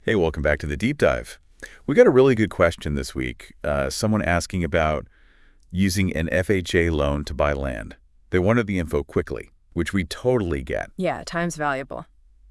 Hey, welcome back to the deep dive. We got a really good question this week. Someone asking about using an FHA loan to buy land. They wanted the info quickly, which we totally get. Yeah, time's valuable.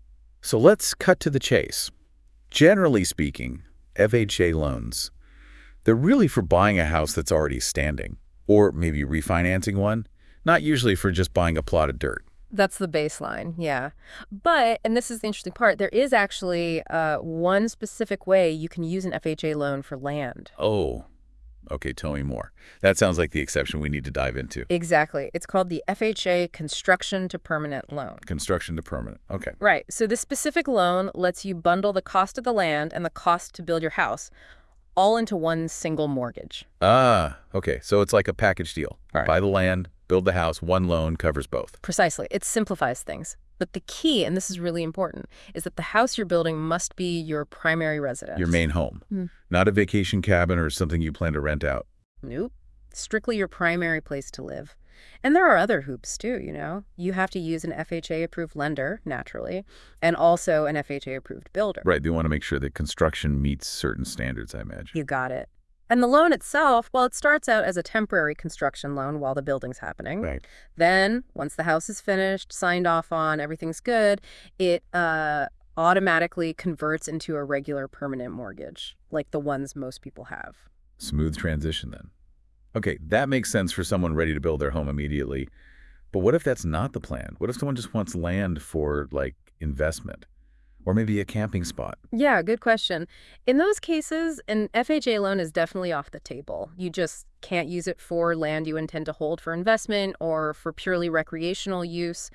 So let's cut to the chase. Generally speaking, FHA loans, they're really for buying a house that's already standing, or maybe refinancing one, not usually for just buying a plot of dirt. That's the baseline, yeah. But, and this is the interesting part, there is actually one specific way you can use an FHA loan for land. Oh, okay, tell me more. That sounds like the exception we need to dive into. Exactly. It's called the FHA Construction to Permanent Loan. Construction to permanent. Okay. Right. So this specific loan lets you bundle the cost of the land and the cost to build your house all into one single mortgage. Ah, okay. So it's like a package deal. All right. Buy the land, build the house, one loan covers both. Precisely. It simplifies things. But the key, and this is really important, is that the house you're building must be your primary residence. Your main home, not a vacation cabin or something you plan to rent out. Nope. Strictly your primary place to live. And there are other hoops too, you know. You have to use an FHA-approved lender, naturally, and also an FHA-approved builder. Right. They want to make sure that construction meets certain standards, I imagine. You got it. And the loan itself, well, it starts out as a temporary construction loan while the building's happening. Right. Then, once the house is finished, signed off on, everything's good, it automatically converts into a regular permanent mortgage, like the ones most people have. Smooth transition then. Okay, that makes sense for someone ready to build their home immediately. But what if that's not the plan? What if someone just wants land for, like, investment? Or maybe a camping spot? Yeah, good question. In those cases, an FHA loan is definitely off the table. You just can't use it for land you intend to hold for investment or for purely recreational use,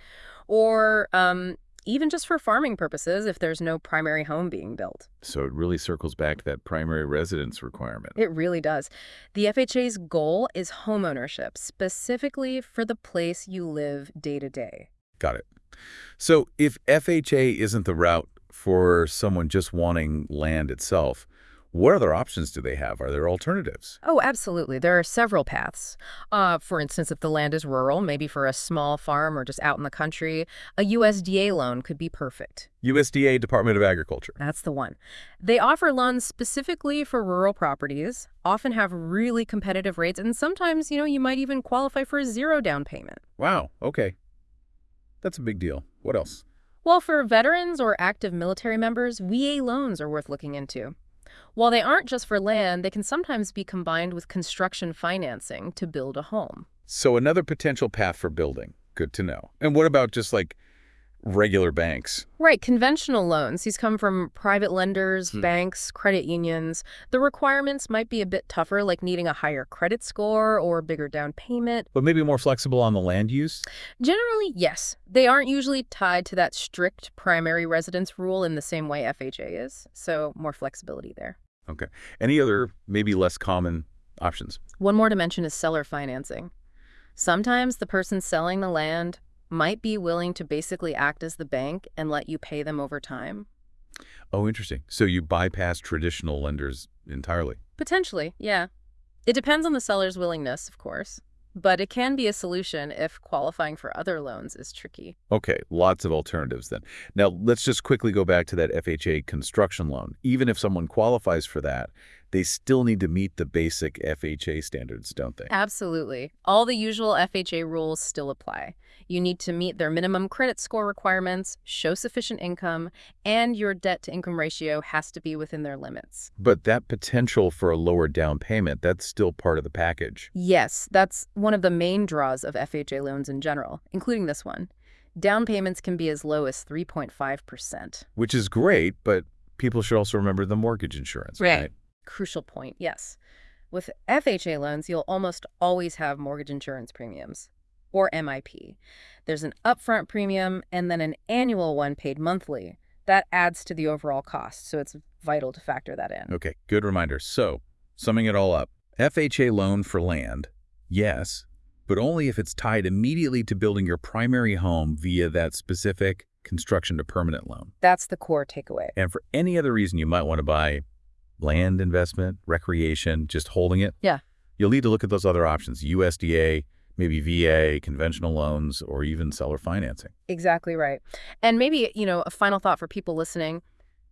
or even just for farming purposes if there's no primary home being built. So it really circles back to that primary residence requirement. It really does. The FHA's goal is homeownership, specifically for the place you live day to day. Got it. So if FHA isn't the route for someone just wanting land itself, what other options do they have? Are there alternatives? Oh, absolutely. There are several paths. For instance, if the land is rural, maybe for a small farm or just out in the country, a USDA loan could be perfect. USDA, Department of Agriculture. That's the one. They offer loans specifically for rural properties, often have really competitive rates, and sometimes, you might even qualify for a zero down payment. Wow, okay. That's a big deal. What else? Well, for veterans or active military members, VA loans are worth looking into. While they aren't just for land, they can sometimes be combined with construction financing to build a home. So another potential path for building. Good to know. And what about just like regular banks? Right, conventional loans. These come from private lenders, banks, credit unions. The requirements might be a bit tougher, like needing a higher credit score or a bigger down payment. But maybe more flexible on the land use? Generally, yes. They aren't usually tied to that strict primary residence rule in the same way FHA is, so more flexibility there. Okay. Any other, maybe less common options? One more to mention is seller financing. Sometimes the person selling the land might be willing to basically act as the bank and let you pay them over time. Oh, interesting. So you bypass traditional lenders entirely? Potentially, yeah. It depends on the seller's willingness, of course, but it can be a solution if qualifying for other loans is tricky. Okay, lots of alternatives then. Now, let's just quickly go back to that FHA construction loan. Even if someone qualifies for that, they still need to meet the basic FHA standards, don't they? Absolutely. All the usual FHA rules still apply. You need to meet their minimum credit score requirements, show sufficient income, and your debt-to-income ratio has to be within their limits. But that potential for a lower down payment, that's still part of the package. Yes, that's one of the main draws of FHA loans in general, including this one. Down payments can be as low as 3.5%. Which is great, but people should also remember the mortgage insurance, right? Crucial point, yes. With FHA loans, you'll almost always have mortgage insurance premiums, or MIP. There's an upfront premium and then an annual one paid monthly. That adds to the overall cost, so it's vital to factor that in. Okay, good reminder. So, summing it all up, FHA loan for land, yes, but only if it's tied immediately to building your primary home via that specific construction to permanent loan. That's the core takeaway. And for any other reason you might want to buy land investment, recreation, just holding it, Yeah. you'll need to look at those other options, USDA, maybe VA, conventional loans, or even seller financing. Exactly right. And maybe, a final thought for people listening.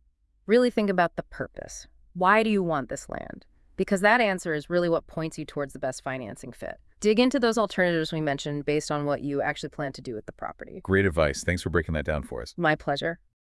Really think about the purpose. Why do you want this land? Because that answer is really what points you towards the best financing fit. Dig into those alternatives we mentioned based on what you actually plan to do with the property. Great advice. Thanks for breaking that down for us. My pleasure.